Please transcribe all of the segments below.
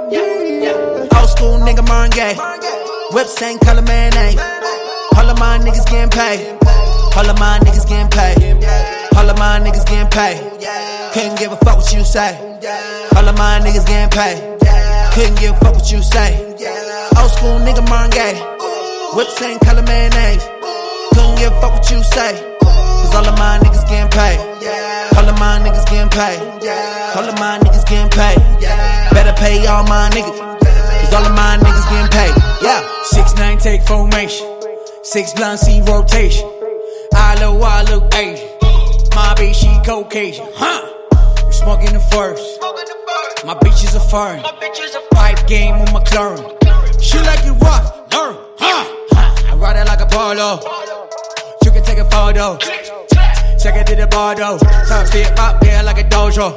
Old school nigga Martin Gaye. Whip same color mayonnaise. All of my niggas getting paid. All of my niggas getting paid. All of my niggas getting paid. Couldn't give a fuck what you say. All of my niggas getting paid. Couldn't give a fuck what you say. Old school nigga Martin Gaye. Whip same color mayonnaise. Couldn't give a fuck what you say. Cause all of my niggas getting paid. All of my niggas getting paid. All of my niggas getting paid. Better pay all my niggas. Cause all of my niggas getting paid. Yeah. 6'9" take formation. 6 blunt see rotation. I look Asian. My bitch she Caucasian. We smoking the first. My bitch is a foreign. Pipe game with McLaren. She like it rough. Learn. I ride it like a polo. You can take a photo. Check it to the bar though. So I fit out there like a dojo.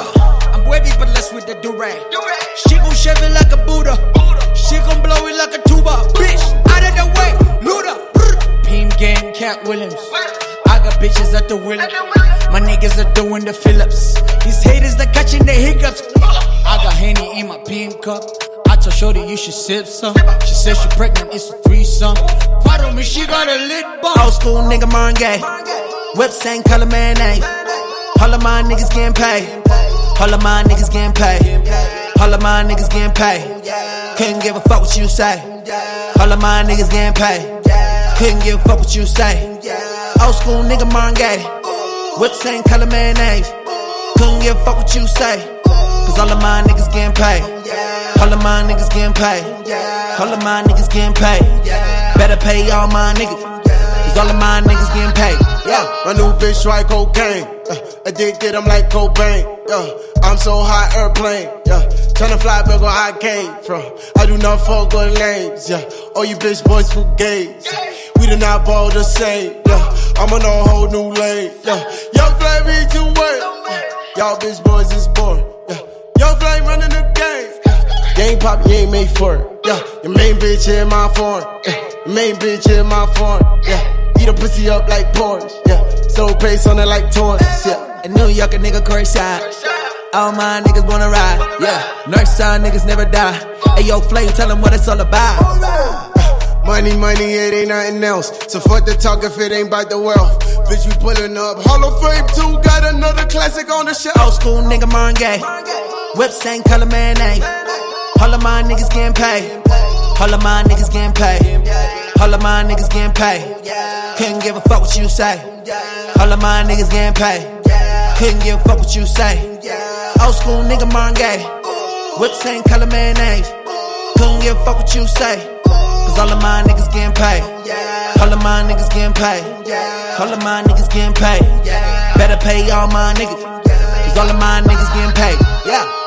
I'm wavy but less with the durag. She gon' shove it like a Buddha. She gon' blow it like a tuba. Bitch, out of the way, Luda. Pim gang, Cat Williams. I got bitches at the wheel. My niggas are doing the Phillips. These haters are catching the hiccups. I got Henny in my PM cup. I told Shorty you should sip some. She said she pregnant, it's a threesome. Pardon me, she got a lit bum. Old school nigga Martin Gaye. Whip same color mayonnaise. All of my niggas getting paid. All of my niggas getting paid. All of my niggas getting paid. Couldn't give a fuck what you say. All of my niggas getting paid. Couldn't give a fuck what you say. Old school nigga Martin Gaye. Whip same color mayonnaise. Couldn't give a fuck what you say. Cause all of my niggas getting paid. All of my niggas getting paid. All of my niggas getting paid. Better pay all my niggas. Cause all of my niggas getting paid. Yeah, my new bitch try cocaine. Addicted, I'm like Cobain. I'm so high, airplane. Tryna fly back where I came from. I do not fuck with names. All you bitch boys for gays. We do not ball the same. I'm on a whole new lane. Young Flame be too wet. Y'all bitch boys is boring. Young Flame running the game. Game pop, you ain't made for it. Your main bitch in my phone. Your main bitch in my phone. Eat a pussy up like Porsche. So pace on it like toys. In New York, a nigga crazy side. All my niggas wanna ride. Northside niggas never die. Hey yo, Flame, tell them what it's all about. Money, it ain't nothing else. So fuck the talk if it ain't about the wealth. Bitch, we pulling up Hall of Fame 2. Got another classic on the shelf. Old school nigga Martin Gaye. Whip same color mayonnaise. All of my niggas getting paid. All of my niggas getting paid. All of my niggas getting paid. Couldn't give a fuck what you say. All of my niggas getting paid. Couldn't give a fuck what you say. Old school nigga Martin Gaye. Whip same color mayonnaise. Couldn't give a fuck what you say. Cause all of my niggas getting paid. All of my niggas getting paid. All of my niggas getting paid. Better pay all my niggas. Cause all of my niggas getting paid.